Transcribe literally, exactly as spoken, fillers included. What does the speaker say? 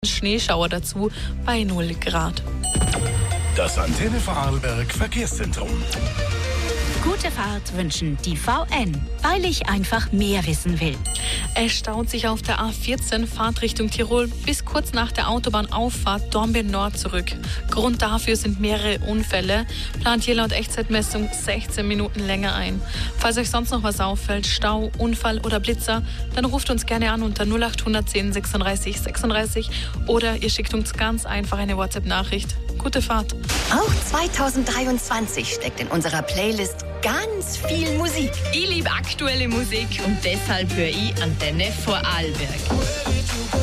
Schneeschauer dazu bei null Grad. Das Antenne Vorarlberg Verkehrszentrum. Gute Fahrt wünschen die V N, weil ich einfach mehr wissen will. Es staut sich auf der A vierzehn Fahrt Richtung Tirol bis kurz nach der Autobahnauffahrt Dornbirn Nord zurück. Grund dafür sind mehrere Unfälle. Plant hier laut Echtzeitmessung sechzehn Minuten länger ein. Falls euch sonst noch was auffällt, Stau, Unfall oder Blitzer, dann ruft uns gerne an unter null acht zehn sechsunddreißig sechsunddreißig oder ihr schickt uns ganz einfach eine WhatsApp-Nachricht. Gute Fahrt. Auch zweitausenddreiundzwanzig steckt in unserer Playlist ganz viel Musik. Ich liebe aktuelle Musik und deshalb höre ich Antenne Vorarlberg.